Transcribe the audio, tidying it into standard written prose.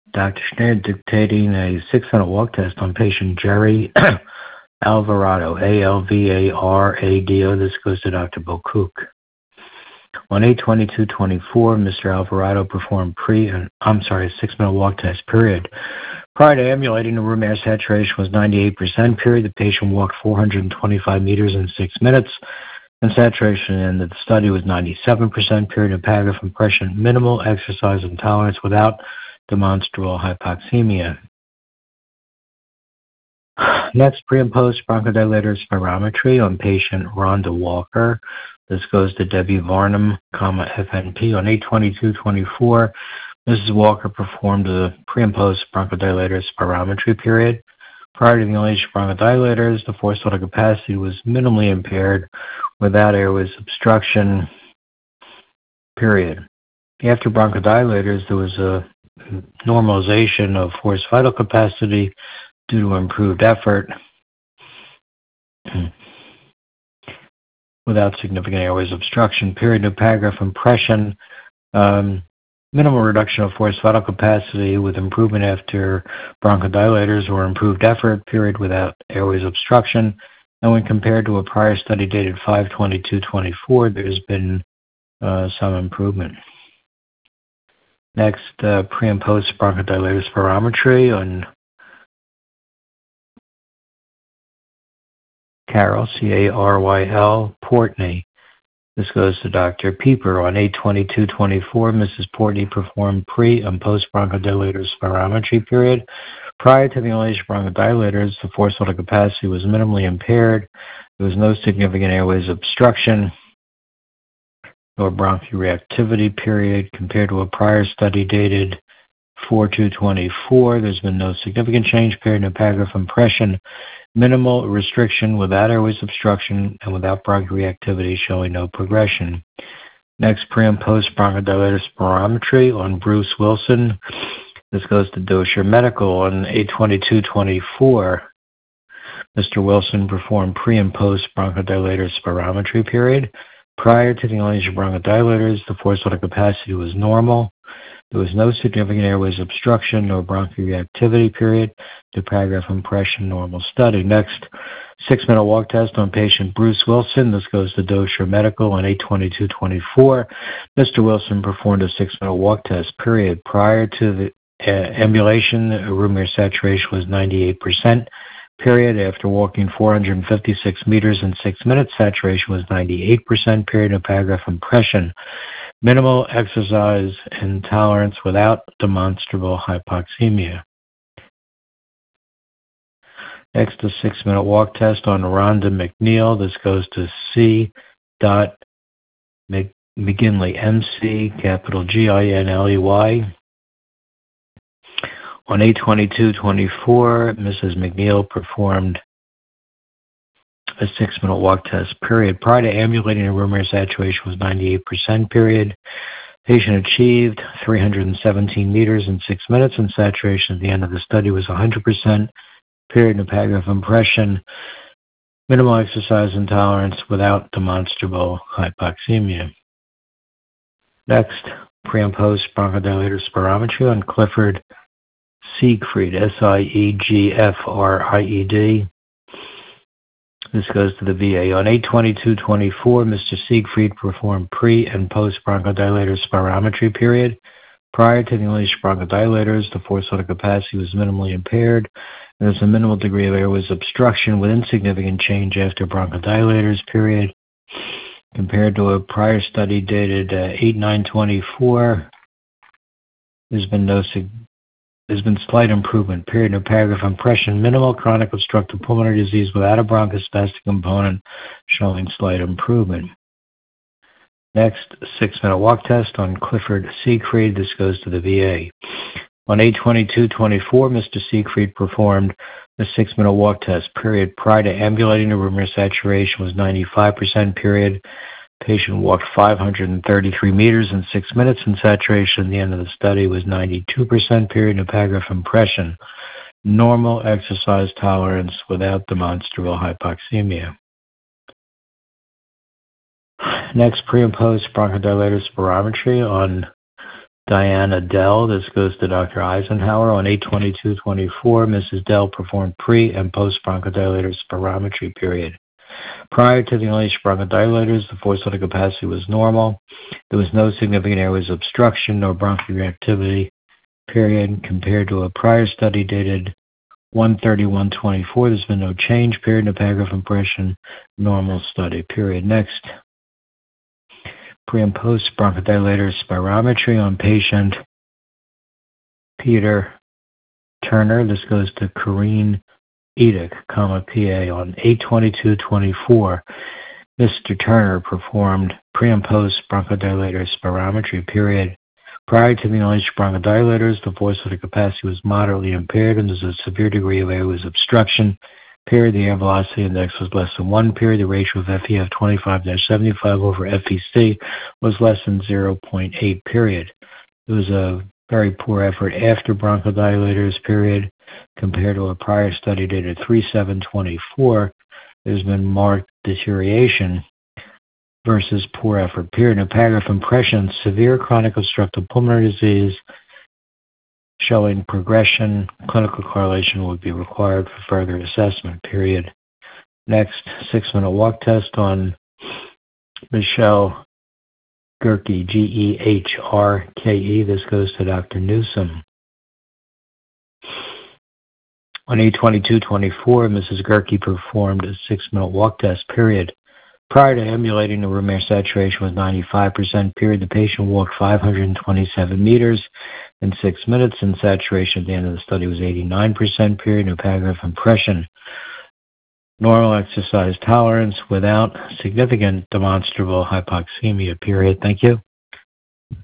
Dr. Schneider dictating a 6-minute walk test on patient Jerry Alvarado, Alvarado. This goes to Dr. Bocook. On 8/22/24, Mr. Alvarado performed a 6-minute walk test, period. Prior to ambulating, the room air saturation was 98%, period. The patient walked 425 meters in 6 minutes, and saturation in the study was 97%, period. And paragraph impression, minimal exercise intolerance without demonstrable hypoxemia. Next, pre and post bronchodilator spirometry on patient Rhonda Walker. This goes to Debbie Varnum, FNP. On 8/22/24, Mrs. Walker performed a pre and post bronchodilator spirometry, period. Prior to the inhalation of bronchodilators, the forced vital capacity was minimally impaired without airways obstruction, period. After bronchodilators, there was a normalization of forced vital capacity due to improved effort without significant airways obstruction, period. New paragraph impression, minimal reduction of forced vital capacity with improvement after bronchodilators or improved effort, period, without airways obstruction. And when compared to a prior study dated 5/22/24, there's been some improvement. Next, pre and post bronchodilator spirometry on Carol, Caryl Portney. This goes to Dr. Pieper. On 8/22/24, Mrs. Portney performed pre and post bronchodilator spirometry, period. Prior to the inhalation of bronchodilators, the forced vital capacity was minimally impaired. There was no significant airways obstruction or bronchial reactivity, period. Compared to a prior study dated 4/2/24, there's been no significant change, period. No paragraph impression, minimal restriction without airways obstruction and without bronchial reactivity, showing no progression. Next, pre and post bronchodilator spirometry on Bruce Wilson. This goes to Dosher Medical. On 8/22/24, Mr. Wilson performed pre and post bronchodilator spirometry, period. Prior to the inhalation of bronchodilators, the forced vital capacity was normal. There was no significant airways obstruction or bronchial reactivity, period. The paragraph impression, normal study. Next, 6-minute walk test on patient Bruce Wilson. This goes to Dosher Medical. On 8/22/24, Mr. Wilson performed a 6-minute walk test, period. Prior to the ambulation, room air saturation was 98%, period. After walking 456 meters in 6 minutes, saturation was 98%, period. A paragraph impression, minimal exercise intolerance without demonstrable hypoxemia. Next, a 6-minute walk test on Rhonda McNeil. This goes to C. McGinley, MC, capital GINLEY. On 8/22/24, Mrs. McNeil performed a 6-minute walk test, period. Prior to ambulating, the room air saturation was 98%, period. Patient achieved 317 meters in 6 minutes, and saturation at the end of the study was 100%, period. In the paragraph impression, minimal exercise intolerance without demonstrable hypoxemia. Next, pre and post bronchodilator spirometry on Clifford Siegfried, Siegfried. This goes to the VA. On 8/22/24, Mr. Siegfried performed pre and post bronchodilator spirometry, period. Prior to the inhalation of bronchodilators, the forced vital capacity was minimally impaired. There was a minimal degree of airways obstruction with insignificant change after bronchodilators, period. Compared to a prior study dated 8/9/24, there's been slight improvement, period. No paragraph impression, minimal chronic obstructive pulmonary disease without a bronchospastic component, showing slight improvement. Next, 6-minute walk test on Clifford Siegfried. This goes to the VA. On 8/22/24, Mr. Siegfried performed a 6-minute walk test, period. Prior to ambulating, the room air saturation was 95%, period. Patient walked 533 meters in 6 minutes, and saturation at the end of the study was 92%, period. No paragraph impression, normal exercise tolerance without demonstrable hypoxemia. Next, pre and post bronchodilator spirometry on Diana Dell. This goes to Dr. Eisenhower. On 8/22/24, Mrs. Dell performed pre- and post-bronchodilator spirometry period. Prior to the unleashed bronchodilators, the forced lung capacity was normal. There was no significant airways obstruction nor bronchoreactivity period. Compared to a prior study dated 1/31/24, there's been no change period. No paragraph impression. Normal study period. Next. Pre- and post-bronchodilator spirometry on patient Peter Turner. This goes to Corrine Edick, PA. On 8/22/24, Mr. Turner performed pre- and post-bronchodilator spirometry period. Prior to the unleashed bronchodilators, the forced lung capacity was moderately impaired and there's a severe degree of airways obstruction. Period. The air velocity index was less than 1. Period. The ratio of FEF 25-75 over FEC was less than 0.8. Period. It was a very poor effort after bronchodilators. Period. Compared to a prior study dated 3/7/24, there's been marked deterioration versus poor effort. Period. No paragraph impression. Severe chronic obstructive pulmonary disease showing progression, clinical correlation would be required for further assessment, period. Next, 6-minute walk test on Michelle Gerke, Gehrke. This goes to Dr. Newsom. On 8/22/24, Mrs. Gerke performed a 6-minute walk test, period. Prior to ambulating, the room air saturation was 95%, period. The patient walked 527 meters in 6 minutes, and saturation at the end of the study was 89%, period. No paragraph impression. Normal exercise tolerance without significant demonstrable hypoxemia, period. Thank you.